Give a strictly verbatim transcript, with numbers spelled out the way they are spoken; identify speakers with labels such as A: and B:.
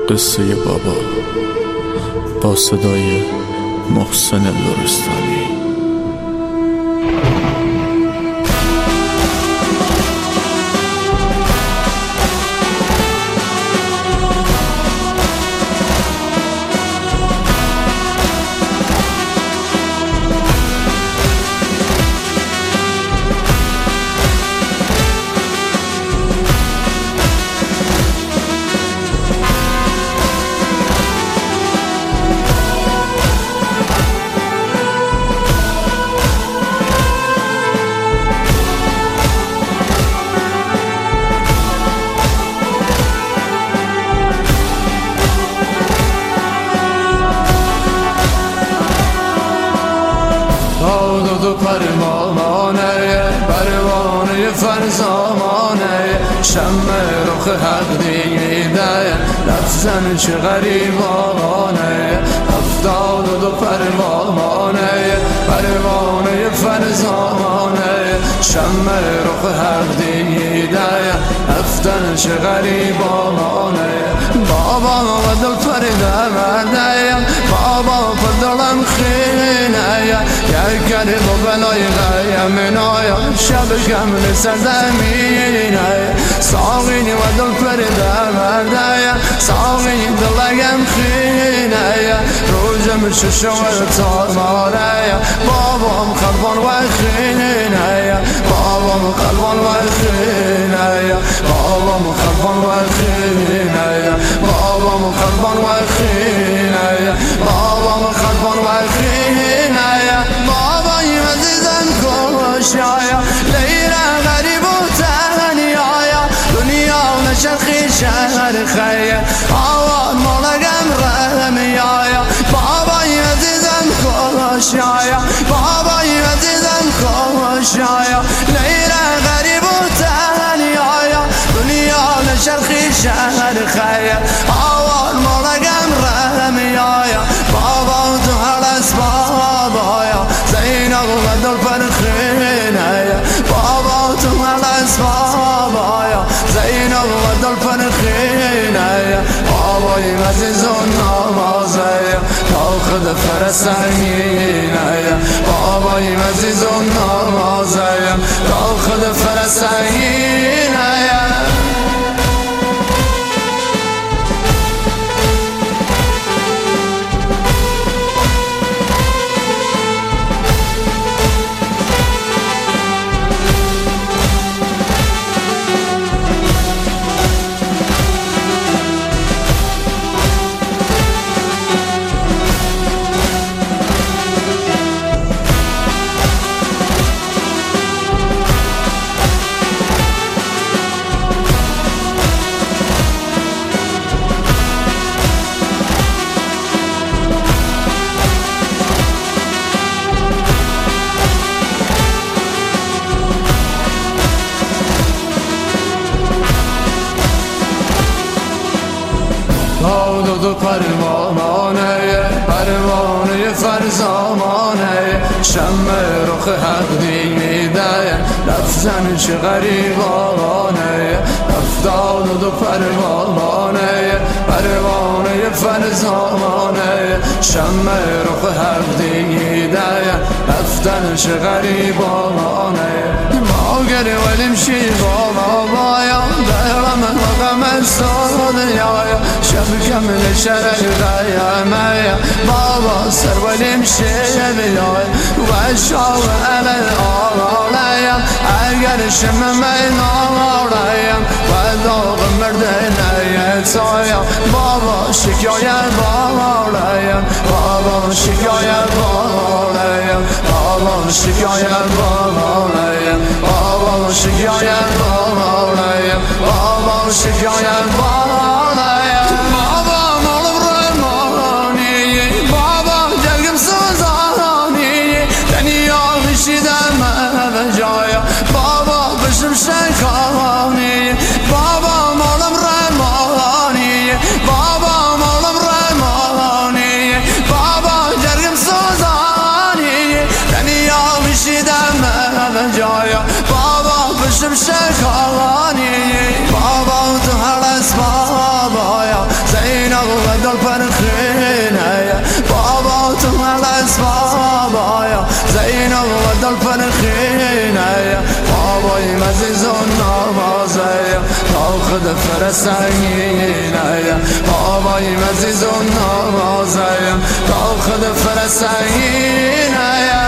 A: قصه بابا با صدای محسن لرستانی.
B: دو پروانه پروانه فرزانه شمع رخ حق دیده رفتن چه غریبانه افتاد و دو پروانه پروانه فرزانه شمع رخ حق دیده رفتن چه غریبانه بابا و دل پرده بابا پدرم خینه یک گریب و بلای غیم نایا شب کمل سرزمینه ساقینی و دل پرده مرده ساقینی دلگم خینه روزم ششور تارماره بابام خلبان و خینه بابام خلبان و خینه بابام خلبان و خینه بابام خلبان و خینه بابام خلبان و خینه بابای عزیزم کشایا لیلا غریب و تنیایا دنیا نشرخی شهر خیر آوان مولگم رحمیایا بابای عزیزم کشایا بابای عزیزم کشایا لیلا غریب و تنیایا دنیا نشرخی شهر خیر آوان مولگم رحمیایا بابا تو حلس بابایا زینب و دل پرخینه بابا تو حلس بابایا زینب و دل پرخینه بابای عزیز و نوازه تا خود فرسنگینه بابای عزیز و نوازه تا خود فرسنگینه دو دو پروانه پروانه فرزانه شمع رخ حق دیده رفتن چه غریبانه افتاد دو پروانه پروانه فرزانه شمع رخ حق دیده رفتن چه غریبانه ما گره ولیم شی بابایا دارم مقام سودایا شب کمل شرق غیمه بابا سر ولیم شی بیای و شاو علل آلایم اگر شم مینالایم و داغ مردنه تایم بابا شکایت بالایم بابا شکایت بالایم بابا شکایت بالایم بابا شکایت بالایم بابا شکایت بالایم بابا مولم رمانی بابا جلگم سوزانی دنیا بشیدم بجایا بابا بشم شکانی بابا مولم رمانی بابا مولم رمانی بابا جلگم سوزانی دنیا بشیدم بجایا بابا بشم شکانی بابا تو حلس داخل فرسنگینه آبای مزیز و نوازه داخل فرسنگینه